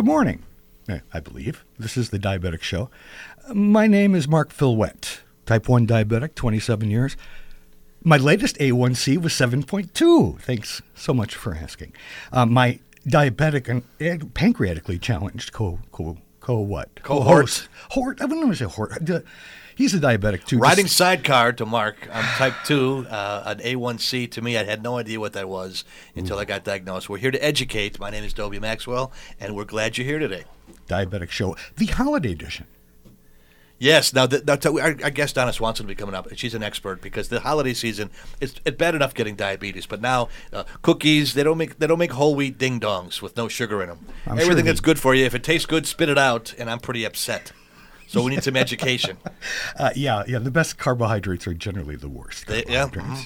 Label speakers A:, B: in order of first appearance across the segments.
A: Good morning, I believe. This is the Diabetic Show. My name is Mark Philwett, type 1 diabetic, 27 years. My latest A1C was 7.2. Thanks so much for asking. My diabetic and pancreatically challenged co-host. Hort. I wouldn't want to say Hort. He's a diabetic, too.
B: Riding sidecar to Mark. I'm type 2, an A1C. To me, I had no idea what that was until I got diagnosed. We're here to educate. My name is Dobie Maxwell, and we're glad you're here today.
A: Diabetic Show, the holiday edition.
B: Yes. Now, our guest Donna Swanson will be coming up, and she's an expert because the holiday season, it's bad enough getting diabetes, but now cookies, they don't make whole wheat ding-dongs with no sugar in them. Everything that's good for you, if it tastes good, spit it out, and I'm pretty upset. So we need some education.
A: Yeah. The best carbohydrates are generally the worst.
B: Yeah,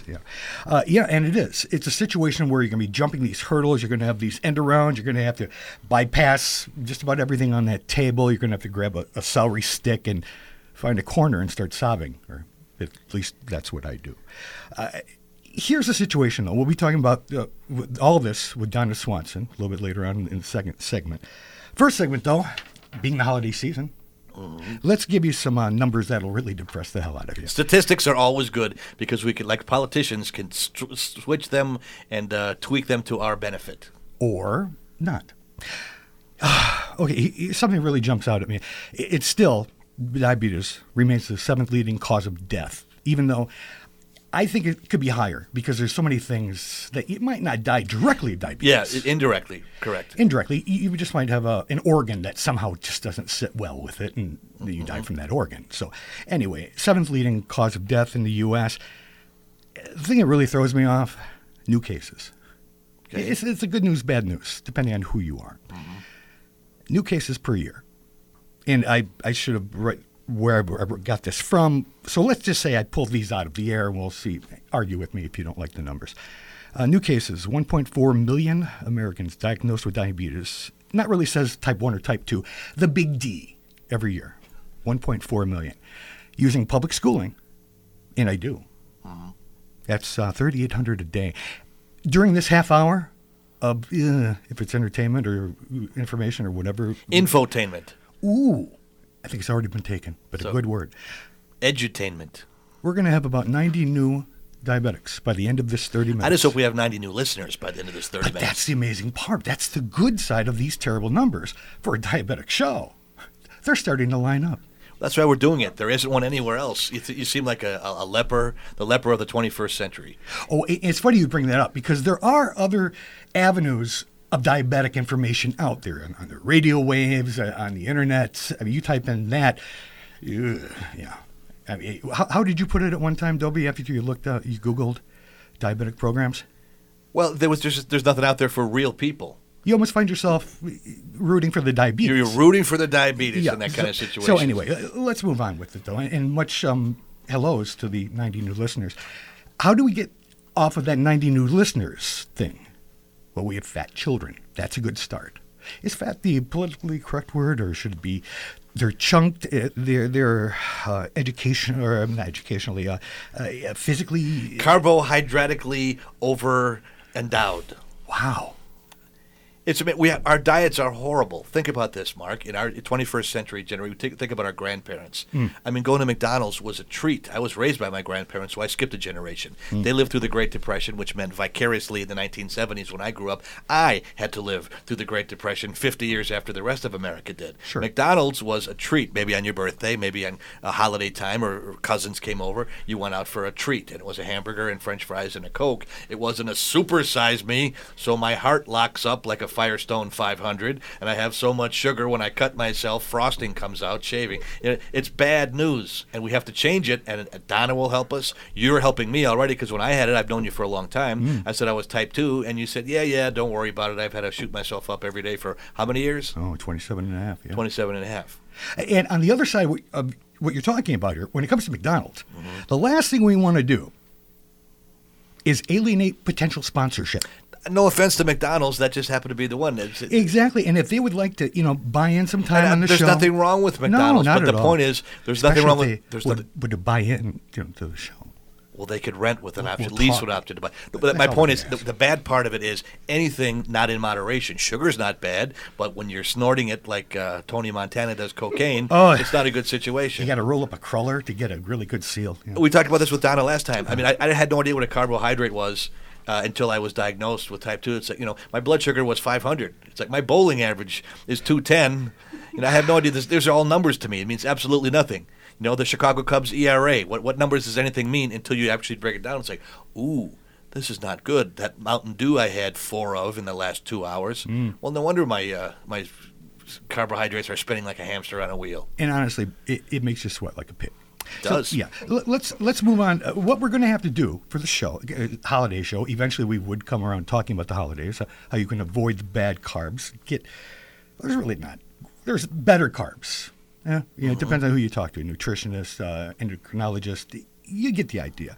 A: and it is. It's a situation where you're going to be jumping these hurdles. You're going to have these end arounds. You're going to have to bypass just about everything on that table. You're going to have to grab a celery stick and find a corner and start sobbing, or at least that's what I do. Here's the situation, though. We'll be talking about all this with Donna Swanson a little bit later on in the second segment. First segment, though, being the holiday season. Let's give you some numbers that'll really depress the hell out of you.
B: Statistics are always good because we can, like politicians, can switch them and tweak them to our benefit.
A: Or not. Okay, something really jumps out at me. It's still, diabetes remains the 7th leading cause of death, even though I think it could be higher because there's so many things that you might not die directly of diabetes.
B: Yeah, indirectly, correct.
A: Indirectly, you just might have an organ that somehow just doesn't sit well with it, and you die from that organ. So anyway, 7th leading cause of death in the U.S. The thing that really throws me off, new cases. Okay. It's a good news, bad news, depending on who you are. New cases per year. And I should have where I got this from. So let's just say I pulled these out of the air, and we'll see. Argue with me if you don't like the numbers. New cases, 1.4 million Americans diagnosed with diabetes. Not really says type 1 or type 2. The big D every year, 1.4 million. Using public schooling, and I do. That's 3,800 a day. During this half hour of, if it's entertainment or information or whatever.
B: Infotainment.
A: Ooh. I think it's already been taken, but a good word.
B: Edutainment.
A: We're going to have about 90 new diabetics by the end of this 30 minutes.
B: I just hope we have 90 new listeners by the end of this 30 minutes.
A: That's the amazing part. That's the good side of these terrible numbers for a diabetic show. They're starting to line up.
B: That's why we're doing it. There isn't one anywhere else. You seem like a leper, the leper of the 21st century.
A: Oh, it's funny you bring that up because there are other avenues of diabetic information out there on the radio waves, on the internet. I mean, you type in that, yeah. I mean, how did you put it at one time, Dobie? After you looked up, you Googled diabetic programs.
B: Well, there's nothing out there for real people.
A: You almost find yourself rooting for the diabetes.
B: You're rooting for the diabetes in that kind of situation.
A: So anyway, let's move on with it though, and much hellos to the 90 new listeners. How do we get off of that 90 new listeners thing? Well, we have fat children. That's a good start. Is fat the politically correct word, or should it be they're chunked, they're education, or not educationally, physically?
B: Carbohydratically over-endowed.
A: Wow.
B: Our diets are horrible. Think about this, Mark. In our 21st century generation, think about our grandparents. I mean, going to McDonald's was a treat. I was raised by my grandparents, so I skipped a generation. They lived through the Great Depression, which meant vicariously in the 1970s when I grew up, I had to live through the Great Depression 50 years after the rest of America did.
A: Sure.
B: McDonald's was a treat, maybe on your birthday, maybe on a holiday time, or cousins came over. You went out for a treat, and it was a hamburger and French fries and a Coke. It wasn't a supersize me, so my heart locks up like a Firestone 500, and I have so much sugar when I cut myself, frosting comes out, shaving. It's bad news, and we have to change it, and Donna will help us. You're helping me already, because when I had it, I've known you for a long time. I said I was type 2, and you said, yeah, don't worry about it. I've had to shoot myself up every day for how many years?
A: Oh, 27 and a half, yeah.
B: 27 and a half.
A: And on the other side of what you're talking about here, when it comes to McDonald's, the last thing we want to do is alienate potential sponsorship.
B: No offense to McDonald's, that just happened to be the one.
A: Exactly, and if they would like to, buy in some time on the
B: show. There's nothing wrong with McDonald's,
A: no, not
B: but the point is, there's nothing wrong with.
A: Would to buy in to the show.
B: Well, they could rent with an option,
A: we'll
B: lease
A: talk.
B: with an option to buy. But
A: That's
B: my
A: all
B: point
A: we
B: is,
A: ask.
B: the bad part of it is anything not in moderation. Sugar's not bad, but when you're snorting it like Tony Montana does cocaine,
A: Oh.
B: it's not a good
A: You
B: situation.
A: got to roll up a cruller to get a really good seal. Yeah.
B: We talked about this with Donna last time. I mean, I had no idea what a carbohydrate was until I was diagnosed with type 2. It's like, my blood sugar was 500. It's like my bowling average is 210. I have no idea. These are all numbers to me. It means absolutely nothing. The Chicago Cubs ERA. What numbers does anything mean until you actually break it down? It's like, ooh, this is not good. That Mountain Dew I had 4 of in the last 2 hours. Well, no wonder my carbohydrates are spinning like a hamster on a wheel.
A: And honestly, it makes you sweat like a pig.
B: It does.
A: So, yeah, let's move on. What we're going to have to do for the show, holiday show, eventually we would come around talking about the holidays, how you can avoid the bad carbs. There's really not. There's better carbs. Yeah, it depends on who you talk to, nutritionist, endocrinologist. You get the idea.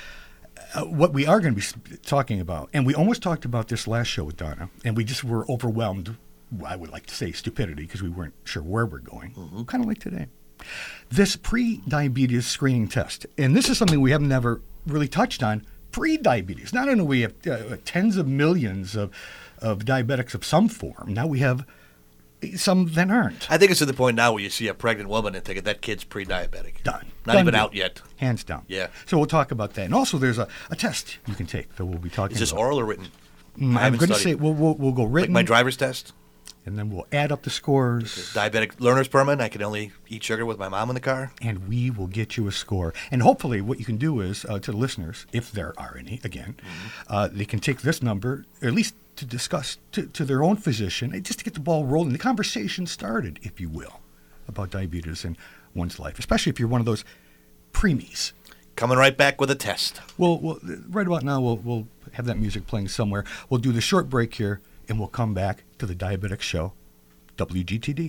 A: What we are going to be talking about, and we almost talked about this last show with Donna, and we just were overwhelmed, I would like to say stupidity, because we weren't sure where we're going, kind of like today. This pre-diabetes screening test, and this is something we have never really touched on, pre-diabetes. Not only do we have tens of millions of diabetics of some form, now we have some that aren't.
B: I think it's to the point now where you see a pregnant woman and think that kid's pre-diabetic.
A: Done.
B: Not
A: Done
B: even
A: deal.
B: out yet.
A: Hands down.
B: Yeah.
A: So we'll talk about that. And also there's a test you can take that we'll be talking
B: Is this
A: about.
B: oral or written? I
A: I'm
B: haven't
A: going to
B: studied.
A: say we'll go
B: Like
A: written,
B: my driver's test?
A: and then we'll add up the scores,
B: Diabetic learner's permit. I can only eat sugar with my mom in the car.
A: and we will get you a score. And hopefully what you can do is, to the listeners, if there are any, again, they can take this number, or at least to discuss to their own physician, just to get the ball rolling, the conversation started, if you will, about diabetes in one's life, especially if you're one of those preemies.
B: Coming right back with a test.
A: We'll right about now, we'll have that music playing somewhere. We'll do the short break here, and we'll come back to the Diabetic Show, WGTD.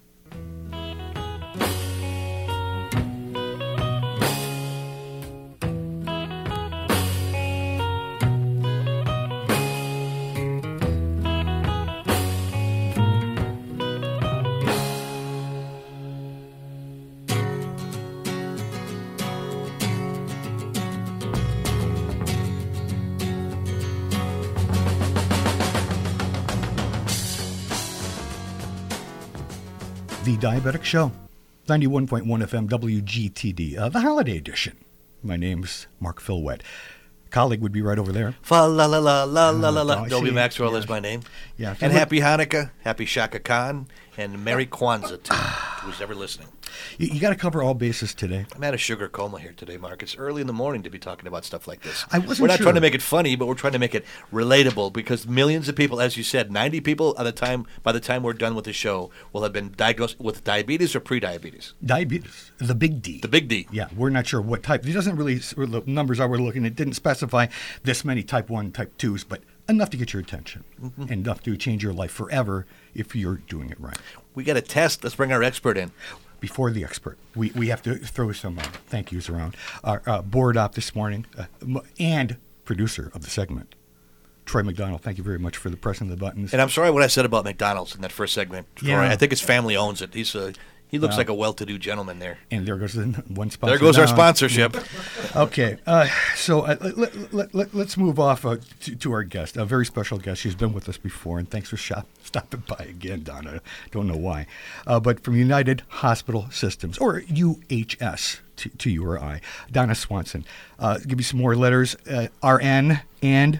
A: The Diabetic Show, 91.1 FM WGTD, the holiday edition. My name's Mark Philwett. Colleague would be right over there.
B: Fa la la la la la la la.
A: I
B: Dolby
A: see.
B: Maxwell
A: Yeah.
B: is my name.
A: Yeah.
B: And happy Hanukkah, happy Shaka Khan, and Merry Kwanzaa to who's ever listening.
A: You got to cover all bases today.
B: I'm at a sugar coma here today, Mark. It's early in the morning to be talking about stuff like this.
A: I wasn't
B: We're not
A: sure.
B: trying to make it funny, but we're trying to make it relatable because millions of people, as you said, 90 people by the time we're done with the show, will have been diagnosed with diabetes or pre-diabetes.
A: Diabetes, the big D.
B: The big D.
A: Yeah, we're not sure what type. It doesn't really, the numbers I were looking at didn't specify this many type 1, type 2s, but enough to get your attention, enough to change your life forever if you're doing it right.
B: We got a test. Let's bring our expert in.
A: Before the expert, we have to throw some thank yous around. Our board op this morning and producer of the segment, Troy McDonald. Thank you very much for the pressing the buttons.
B: And I'm sorry what I said about McDonald's in that first segment.
A: Yeah.
B: I think his family owns it. He looks like a well-to-do gentleman there.
A: And there goes the one sponsor.
B: There goes our
A: down.
B: sponsorship.
A: Okay, so let's move off to our guest, a very special guest. She's been with us before, and thanks for stopping by again, Donna. Don't know why. But from United Hospital Systems, or UHS to you or I, Donna Swanson. Give me some more letters, RN and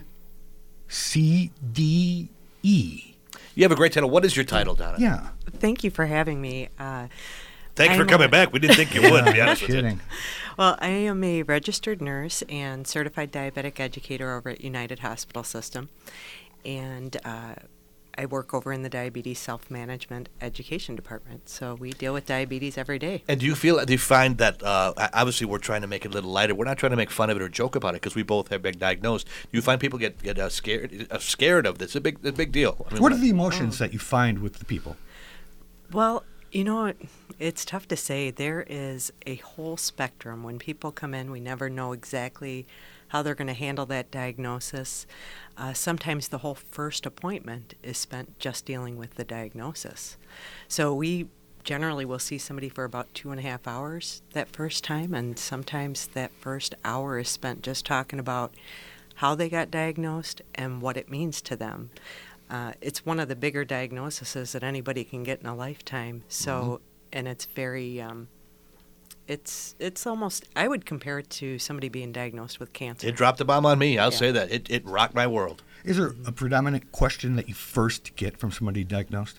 A: CDE.
B: You have a great title. What is your title, Donna?
A: Yeah.
C: Thank you for having me.
B: Thanks for
C: I'm
B: coming
C: a-
B: back. We didn't think you would, to be honest with you.
A: Kidding.
C: Well, I am a registered nurse and certified diabetic educator over at United Hospital System, and I work over in the Diabetes Self-Management Education Department. So we deal with diabetes every day.
B: And do you find that, obviously we're trying to make it a little lighter. We're not trying to make fun of it or joke about it because we both have been diagnosed. Do you find people get scared of this? It's a big deal. I mean,
A: What are the emotions that you find with the people?
C: Well, it's tough to say. There is a whole spectrum. When people come in, we never know exactly how they're going to handle that diagnosis. Sometimes the whole first appointment is spent just dealing with the diagnosis. So we generally we'll see somebody for about 2.5 hours that first time, and sometimes that first hour is spent just talking about how they got diagnosed and what it means to them. It's one of the bigger diagnoses that anybody can get in a lifetime. So, and it's very, it's almost, I would compare it to somebody being diagnosed with cancer.
B: It dropped a bomb on me. I'll say that. It rocked my world.
A: Is there a predominant question that you first get from somebody diagnosed?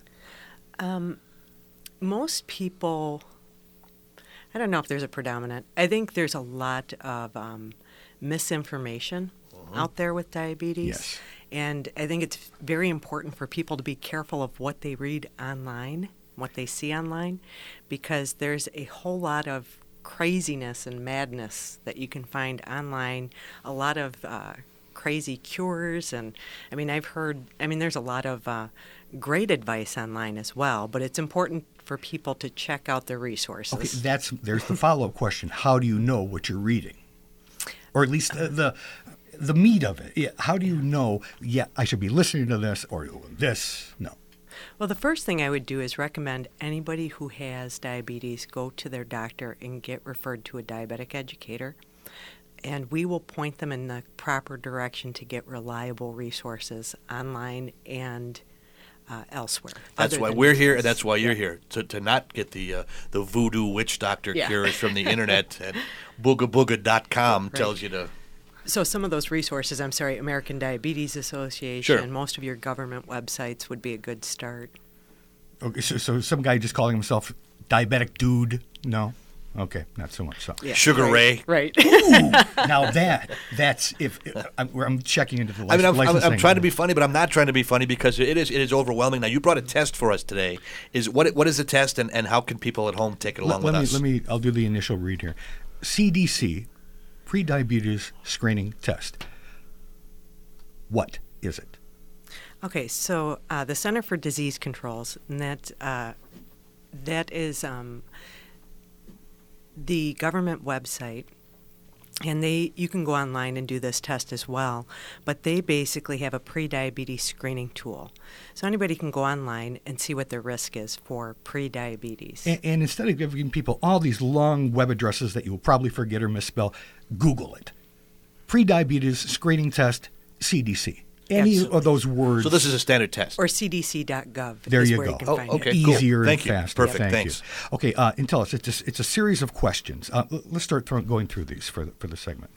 C: Most people, I don't know if there's a predominant. I think there's a lot of misinformation out there with diabetes.
A: Yes.
C: And I think it's very important for people to be careful of what they read online, what they see online, because there's a whole lot of craziness and madness that you can find online, a lot of crazy cures. And there's a lot of great advice online as well, but it's important for people to check out the resources.
A: Okay, there's the follow-up question. How do you know what you're reading? Or at least the meat of it. Yeah, how do you know, I should be listening to this or this? No.
C: Well, the first thing I would do is recommend anybody who has diabetes go to their doctor and get referred to a diabetic educator. And we will point them in the proper direction to get reliable resources online and elsewhere.
B: That's why we're here, and that's why you're here, to not get the voodoo witch doctor cures from the internet. And boogabooga.com tells you to...
C: So some of those resources, American Diabetes Association,
B: Sure.
C: most of your government websites would be a good start.
A: Okay, so some guy just calling himself diabetic dude? No? Okay, not so much. So
C: Yeah,
B: Sugar Ray.
C: Right.
A: Ooh, now that's if I'm checking into the licensing.
B: I'm trying to be funny, but I'm not trying to be funny because it is overwhelming. Now, you brought a test for us today. What is the test, and how can people at home take it along with us?
A: I'll do the initial read here. CDC, pre-diabetes screening test. What is it?
C: Okay, so the Center for Disease Controls, and that is the government website, and you can go online and do this test as well, but they basically have a pre-diabetes screening tool. So anybody can go online and see what their risk is for pre-diabetes.
A: And instead of giving people all these long web addresses that you will probably forget or misspell, Google it. Pre-diabetes screening test, CDC. Any
C: Absolutely.
A: of those words.
B: So this is a standard test.
C: Or cdc.gov
A: There
C: is
A: you
C: where
A: go.
C: you can
B: Oh,
C: find
B: okay.
C: it.
B: Cool.
A: Easier
B: Thank
A: and
B: you.
A: faster.
B: Perfect.
A: Thank
B: Thanks.
A: you. Okay, and tell us, it's a series of questions. Let's start going through these for the segment.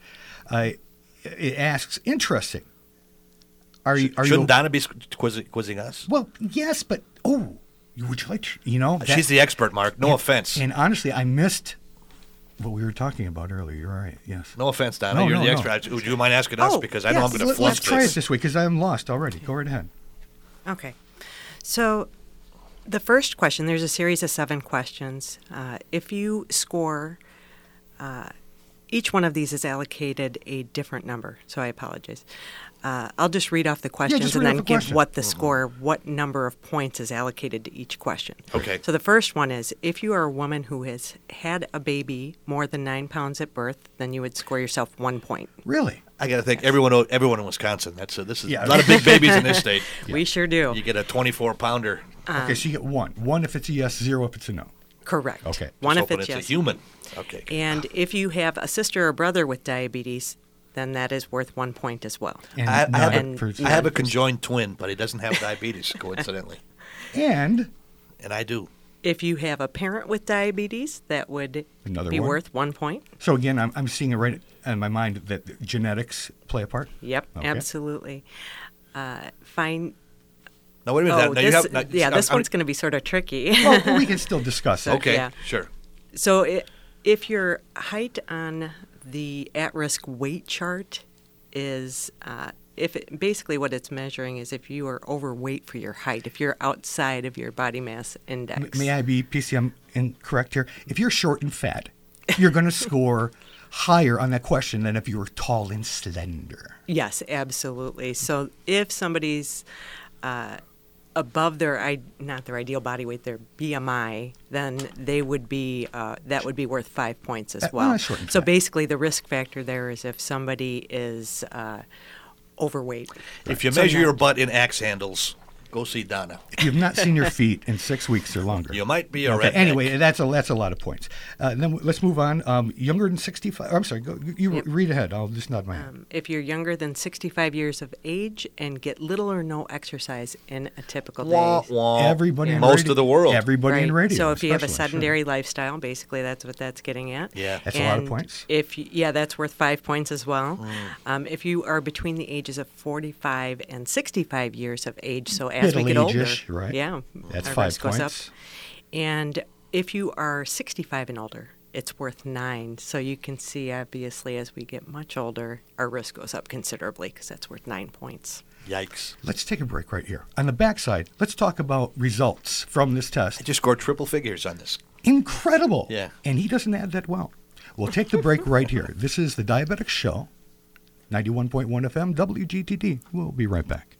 A: It asks, interesting.
B: Shouldn't Donna be quizzing us?
A: Well, yes, but would you like to,
B: She's the expert, Mark. No offense.
A: And honestly, I missed what we were talking about earlier. You're right. Yes.
B: No offense, Donna.
A: No,
B: You're
A: no,
B: the
A: no.
B: expert. Would you mind asking us? Because I know I'm going to flunk
A: Let's try it
B: this.
A: this way because I'm lost already. Go right ahead.
C: Okay. So the first question, there's a series of 7 questions. If you score, each one of these is allocated a different number, so I apologize. I'll just read off the questions
A: just
C: and
A: read
C: then
A: off the
C: give
A: question.
C: what the score, what number of points is allocated to each question.
B: Okay.
C: So the first one is, if you are a woman who has had a baby more than 9 pounds at birth, then you would score yourself 1 point.
A: Really?
B: I got to think everyone in Wisconsin. This is a lot of big babies in this state.
C: We sure do.
B: You get a 24-pounder.
A: Okay, so you get 1. 1 if it's a yes, 0 if it's a no.
C: Correct.
A: Okay.
C: One
B: Just
C: if
B: hoping
C: it's yes.
B: a human. Okay.
C: And if you have a sister or brother with diabetes, then that is worth 1 point as well.
A: And
B: I
A: none
B: have
A: for-
B: I have a conjoined twin, but he doesn't have diabetes, coincidentally.
A: And
B: And I do.
C: If you have a parent with diabetes, that would
A: Another
C: be
A: one.
C: worth 1 point.
A: so again, I'm seeing it right in my mind that genetics play a part.
C: Yep,
A: Okay.
C: absolutely. Fine.
B: Now, wait a minute.
C: Oh,
B: now you
C: this,
B: have, now,
C: yeah, this
B: I'm-
C: one's going to be sort of tricky.
A: Well, we can still discuss it.
B: Okay,
C: Yeah.
B: sure.
C: So if your height on the at-risk weight chart is, basically what it's measuring is if you are overweight for your height, if you're outside of your body mass index.
A: May I be PCM incorrect here? If you're short and fat, you're going to score higher on that question than if you were tall and slender.
C: Yes, absolutely. So if somebody's above not their ideal body weight, their BMI, then they would be that would be worth 5 points as well.
A: Short and
C: So
A: fat.
C: basically, the risk factor there is if somebody is overweight.
B: If you
C: So
B: measure
C: not-
B: your butt in axe handles, Go see Donna.
A: You've not seen your feet in 6 weeks or longer.
B: You might be a
A: Okay.
B: redneck.
A: Anyway, that's a lot of points. Then let's move on. Younger than 65. I'm sorry. You read ahead. I'll just nod my head.
C: If you're younger than 65 years of age and get little or no exercise in a typical day.
B: Wah, wah.
A: Everybody in
B: Most
A: radio,
B: of the world.
A: Everybody in radio.
C: So if you have a
A: especially, sure.
C: sedentary lifestyle, basically that's what that's getting at.
B: Yeah.
A: That's a lot of
C: And
A: points.
C: That's worth 5 points as well. If you are between the ages of 45 and 65 years of age, so as we get older,
A: Middle-age-ish, right?
C: yeah,
A: That's
C: our
A: 5
C: risk goes up.
A: points.
C: And if you are 65 and older, it's worth 9. So you can see, obviously, as we get much older, our risk goes up considerably because that's worth 9 points.
B: Yikes.
A: Let's take a break right here. On the backside, let's talk about results from this test.
B: I just scored triple figures on this.
A: Incredible.
B: Yeah.
A: And he doesn't add that well. We'll take the break right here. This is the Diabetic Show, 91.1 FM, WGTD. We'll be right back.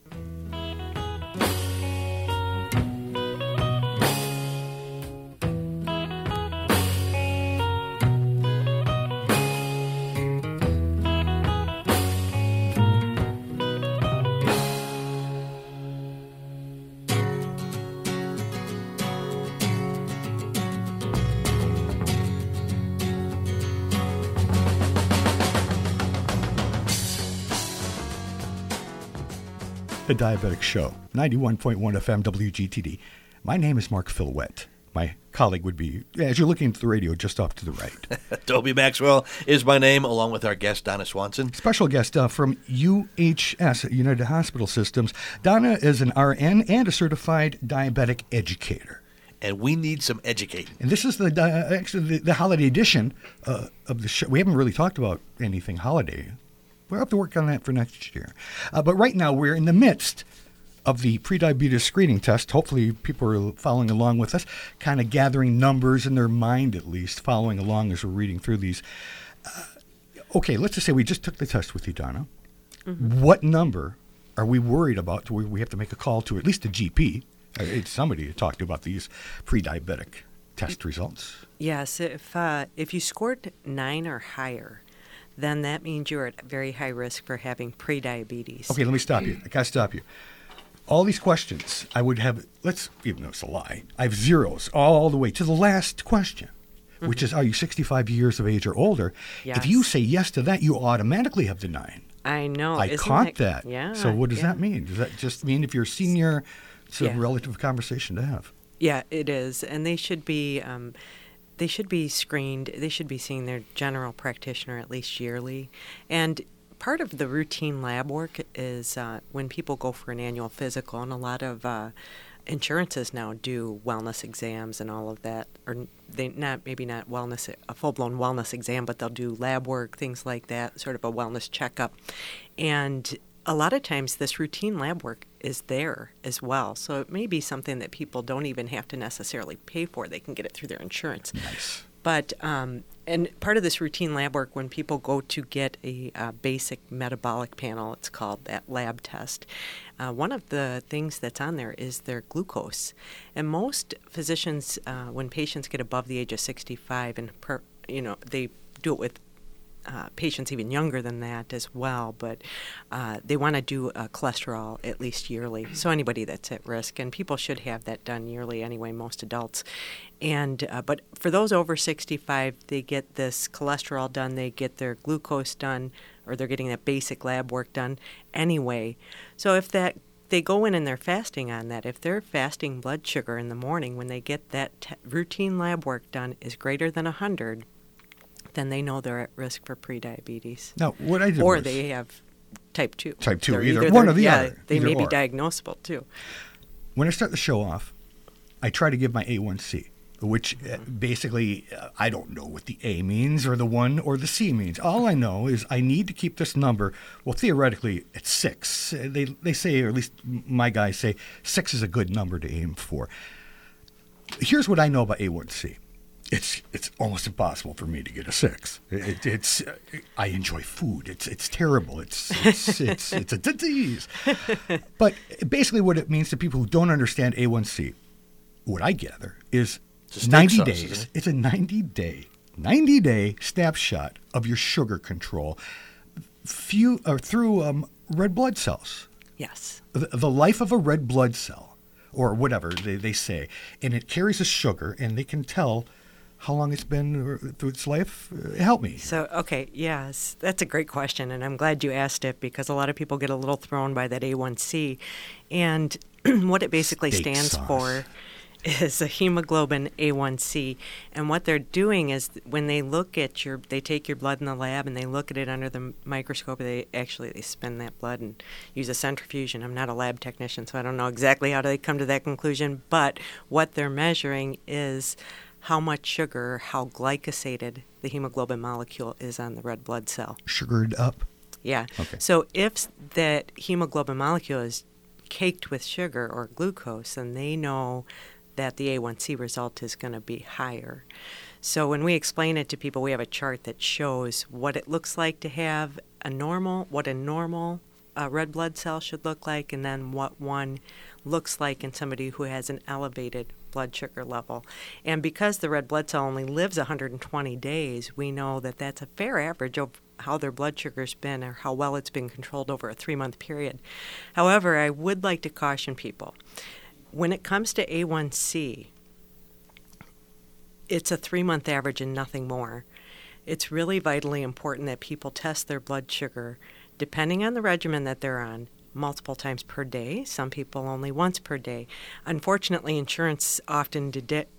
A: The Diabetic Show, 91.1 FM WGTD. My name is Mark Philwett. My colleague would be, as you're looking at the radio, just off to the right.
B: Toby Maxwell is my name, along with our guest, Donna Swanson.
A: Special guest from UHS, United Hospital Systems. Donna is an RN and a certified diabetic educator.
B: And we need some educating.
A: And this is actually the holiday edition of the show. We haven't really talked about anything holiday. We'll have to work on that for next year. But right now, we're in the midst of the prediabetes screening test. Hopefully, people are following along with us, kind of gathering numbers in their mind, at least, following along as we're reading through these. Okay, let's just say we just took the test with you, Donna. Mm-hmm. What number are we worried about to where we have to make a call to at least a GP? It's somebody to talk to about these pre-diabetic test results.
C: Yes, if you scored 9 or higher, then that means you're at very high risk for having prediabetes.
A: Okay, let me stop you. I got to stop you. All these questions, I would have, even though it's a lie, I have zeros all the way to the last question, which is, are you 65 years of age or older?
C: Yes.
A: If you say yes to that, you automatically have the 9.
C: I know.
A: I
C: Isn't
A: caught that.
C: Yeah.
A: So what does
C: yeah.
A: that mean? Does that just mean if you're a senior, it's a
C: Yeah.
A: relative conversation to have?
C: Yeah, it is. And they should be screened. They should be seeing their general practitioner at least yearly. And part of the routine lab work is when people go for an annual physical, and a lot of insurances now do wellness exams and all of that, or maybe not wellness, a full-blown wellness exam, but they'll do lab work, things like that, sort of a wellness checkup. And a lot of times this routine lab work is there as well. So it may be something that people don't even have to necessarily pay for. They can get it through their insurance.
A: Nice.
C: But, and part of this routine lab work, when people go to get a basic metabolic panel, it's called that lab test, one of the things that's on there is their glucose. And most physicians, when patients get above the age of 65, and they do it with patients even younger than that as well, but they want to do a cholesterol at least yearly. So anybody that's at risk, and people should have that done yearly anyway, most adults. And but for those over 65, they get this cholesterol done, they get their glucose done, or they're getting that basic lab work done anyway. So if they go in and they're fasting on that, if their fasting blood sugar in the morning when they get that routine lab work done is greater than 100, then they know they're at risk for prediabetes.
A: Now, what I did
C: Or
A: was,
C: they have type 2.
A: Type 2,
C: They're
A: either one or the
C: yeah,
A: other.
C: They
A: either
C: may be
A: or.
C: diagnosable too.
A: When I start the show off, I try to give my A1C, which basically, I don't know what the A means or the 1 or the C means. All I know is I need to keep this number, well, theoretically, at 6. They say, or at least my guys say, 6 is a good number to aim for. Here's what I know about A1C. It's almost impossible for me to get a 6. I enjoy food. It's terrible. It's a disease. But basically, what it means to people who don't understand A1C, what I gather is
B: It's a
A: 90
B: steak sauce,
A: days.
B: isn't it?
A: It's a 90-day snapshot of your sugar control through red blood cells.
C: Yes.
A: The life of a red blood cell, or whatever they say, and it carries a sugar, and they can tell how long it's been through its life. Help me.
C: So, okay, yes, that's a great question, and I'm glad you asked it because a lot of people get a little thrown by that A1C. And what it basically
A: Steak
C: stands
A: sauce.
C: for is a hemoglobin A1C. And what they're doing is when they look at they take your blood in the lab and they look at it under the microscope, they spin that blood and use a centrifuge. And I'm not a lab technician, so I don't know exactly how they come to that conclusion. But what they're measuring is how much sugar, how glycosated the hemoglobin molecule is on the red blood cell.
A: Sugared up.
C: Yeah.
A: Okay.
C: So if that hemoglobin molecule is caked with sugar or glucose, then they know that the A1C result is going to be higher. So when we explain it to people, we have a chart that shows what it looks like to have what a normal red blood cell should look like, and then what one looks like in somebody who has an elevated blood sugar level. And because the red blood cell only lives 120 days, we know that that's a fair average of how their blood sugar's been or how well it's been controlled over a 3-month period. However, I would like to caution people. When it comes to A1C, it's a 3-month average and nothing more. It's really vitally important that people test their blood sugar, depending on the regimen that they're on, multiple times per day. Some people only once per day. Unfortunately, insurance often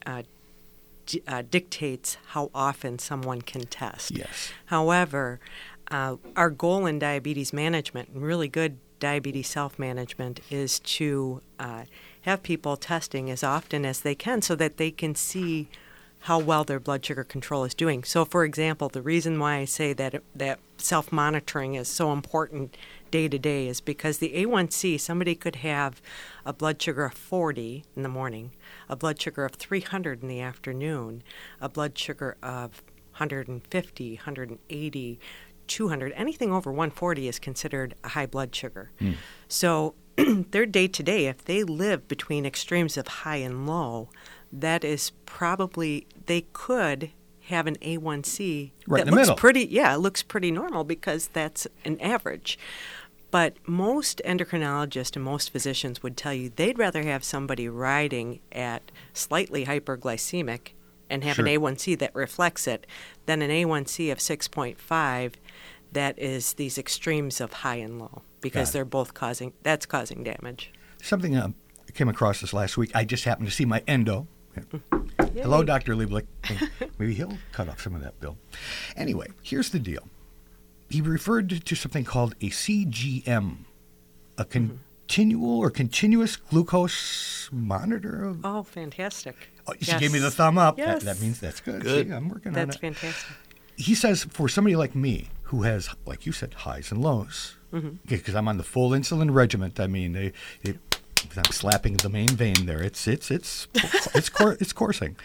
C: dictates how often someone can test.
A: Yes.
C: However, our goal in diabetes management, and really good diabetes self-management, is to have people testing as often as they can so that they can see how well their blood sugar control is doing. So, for example, the reason why I say that self-monitoring is so important day to day is because the A1C, somebody could have a blood sugar of 40 in the morning, a blood sugar of 300 in the afternoon, a blood sugar of 150, 180, 200. Anything over 140 is considered a high blood sugar. So their day to day, if they live between extremes of high and low, that is probably, they could have an A1C
A: Right
C: that
A: in the
C: looks
A: middle.
C: it looks pretty normal because that's an average. But most endocrinologists and most physicians would tell you they'd rather have somebody riding at slightly hyperglycemic and have
A: Sure.
C: an A1C that reflects it than an A1C of 6.5 that is these extremes of high and low, because
A: Got it.
C: they're both causing damage.
A: Something I came across this last week. I just happened to see my endo. Hello, Dr. Lieblich. Maybe he'll cut off some of that bill. Anyway, here's the deal. He referred to something called a CGM, a continual or continuous glucose monitor.
C: Oh, fantastic.
A: Oh, she
C: Yes.
A: gave me the thumb up.
C: Yes.
A: That means that's good.
B: Good.
A: See, I'm working on
C: That's
A: it.
C: fantastic.
A: He says for somebody like me who has, like you said, highs and lows, because I'm on the full insulin regimen. I mean, I'm slapping the main vein there. It's coursing.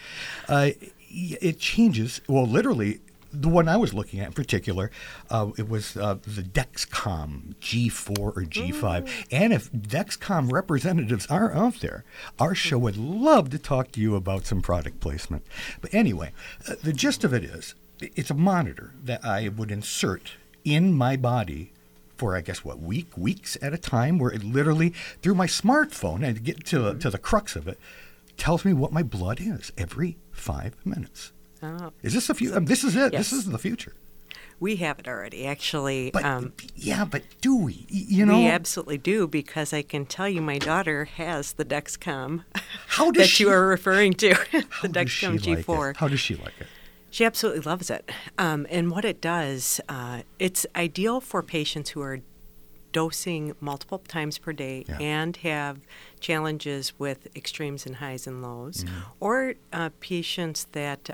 A: It changes. Well, literally, the one I was looking at in particular, it was the Dexcom G4 or G5. And if Dexcom representatives are out there, our show would love to talk to you about some product placement. But anyway, the gist of it is, it's a monitor that I would insert in my body for, I guess, weeks at a time, where it literally, through my smartphone, and to get to the crux of it, tells me what my blood is every 5 minutes.
C: Oh.
A: Is this the future? This is it.
C: Yes.
A: This is the future.
C: We have it already, actually.
A: But but do we? You know,
C: We absolutely do, because I can tell you my daughter has the Dexcom
A: How does
C: that
A: she-
C: you are referring to,
A: how
C: the
A: does she
C: Dexcom
A: like
C: G4.
A: it? How does she like it?
C: She absolutely loves it. And what it does, it's ideal for patients who are dosing multiple times per day
A: Yeah.
C: and have challenges with extremes and highs and lows, or patients that,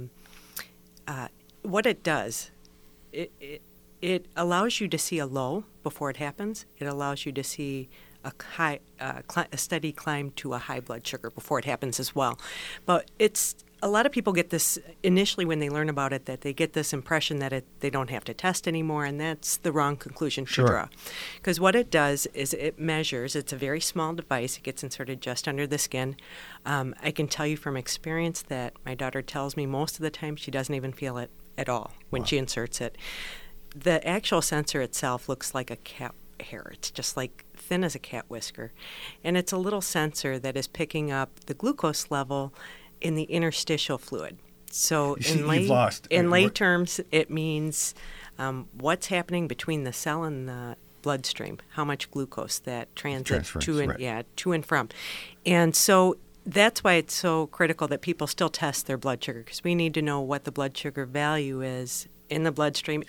C: what it does, it allows you to see a low before it happens. It allows you to see a steady climb to a high blood sugar before it happens as well. But a lot of people get this initially when they learn about it, that they get this impression that they don't have to test anymore, and that's the wrong conclusion to
A: Sure.
C: draw. Because what it does is it measures. It's a very small device. It gets inserted just under the skin. I can tell you from experience that my daughter tells me most of the time she doesn't even feel it at all when she inserts it. The actual sensor itself looks like hair. It's just like thin as a cat whisker. And it's a little sensor that is picking up the glucose level in the interstitial fluid. So in lay terms, it means what's happening between the cell and the bloodstream, how much glucose that transits to and from. And so that's why it's so critical that people still test their blood sugar, because we need to know what the blood sugar value is in the bloodstream.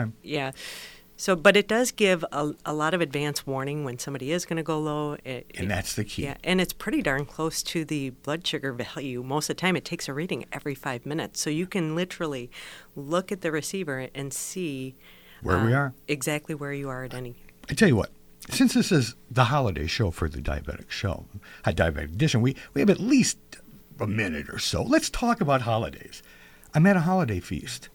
C: So, but it does give a lot of advance warning when somebody is going to go low.
A: And that's the key.
C: Yeah, and it's pretty darn close to the blood sugar value. Most of the time, it takes a reading every 5 minutes. So you can literally look at the receiver and see
A: where we are.
C: Exactly where you are at any.
A: I tell you what, since this is the holiday show for the Diabetic Show, Diabetic Edition, we have at least a minute or so. Let's talk about holidays. I'm at a holiday feast.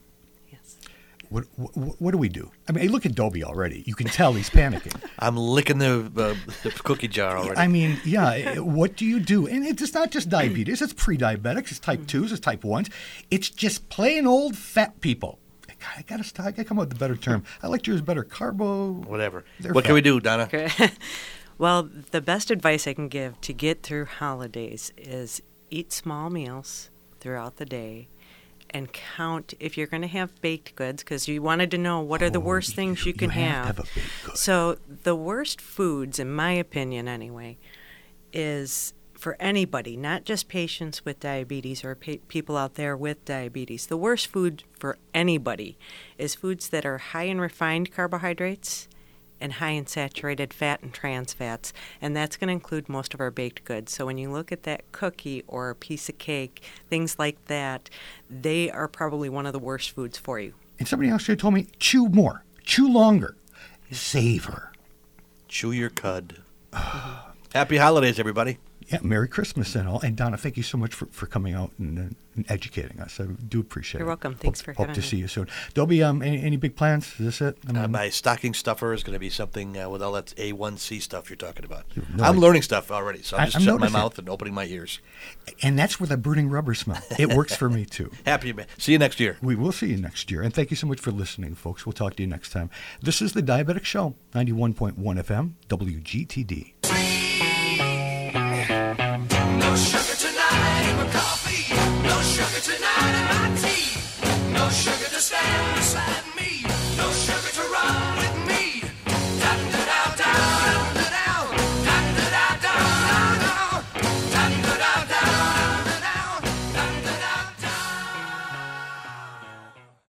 A: What do we do? I mean, look at Dobie already. You can tell he's panicking.
B: I'm licking the cookie jar already.
A: I mean, yeah. What do you do? And it's not just diabetes. It's pre-diabetics. It's type 2s. It's type 1s. It's just plain old fat people. I got to come up with a better term. I like yours better. Carbo.
B: Whatever. What can we do, Donna?
C: Okay. Well, the best advice I can give to get through holidays is eat small meals throughout the day. And count if you're going to have baked goods, because you wanted to know what are the worst things you can have.
A: A baked good.
C: So the worst foods, in my opinion anyway, is for anybody, not just patients with diabetes or people out there with diabetes. The worst food for anybody is foods that are high in refined carbohydrates and high in saturated fat and trans fats, and that's going to include most of our baked goods. So when you look at that cookie or a piece of cake, things like that, they are probably one of the worst foods for you.
A: And somebody else here told me, chew more, chew longer, savor.
B: Chew your cud. Happy holidays, everybody.
A: Yeah, Merry Christmas and all. And Donna, thank you so much for coming out and educating us. I do appreciate it.
C: You're welcome. Thanks for having me.
A: Hope to see you soon. Dobie, any big plans? Is this it?
B: My stocking stuffer is going to be something with all that A1C stuff you're talking about.
A: No
B: I'm
A: idea.
B: learning stuff already, so I'm just shutting my
A: noticing.
B: mouth and opening my ears.
A: And that's where the burning rubber smell. It works for me, too.
B: Happy, man. See you next year.
A: We will see you next year. And thank you so much for listening, folks. We'll talk to you next time. This is The Diabetic Show, 91.1 FM, WGTD.
D: No sugar tonight in my coffee. No sugar tonight in my tea.